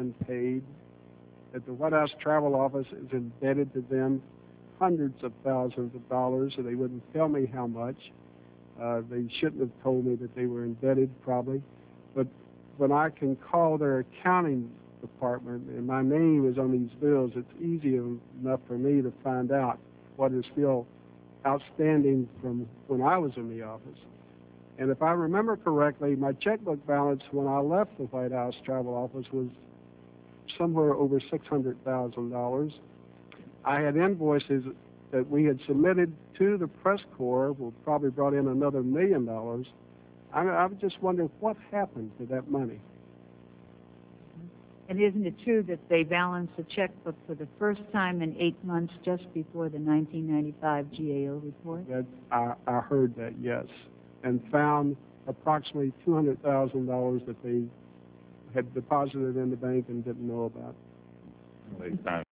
been paid, that the White House Travel Office is indebted to them hundreds of thousands of dollars, so they wouldn't tell me how much. They shouldn't have told me that they were indebted, probably. But when I can call their accounting department and my name is on these bills, it's easy enough for me to find out what is still outstanding from when I was in the office. And if I remember correctly, my checkbook balance when I left the White House Travel Office was somewhere over $600,000. I had invoices that we had submitted to the press corps, we probably brought in another $1 million. I just wonder what happened to that money. And isn't it true that they balanced the checkbook for the first time in 8 months just before the 1995 GAO report? I heard that, yes, and found approximately $200,000 that they had deposited in the bank and didn't know about.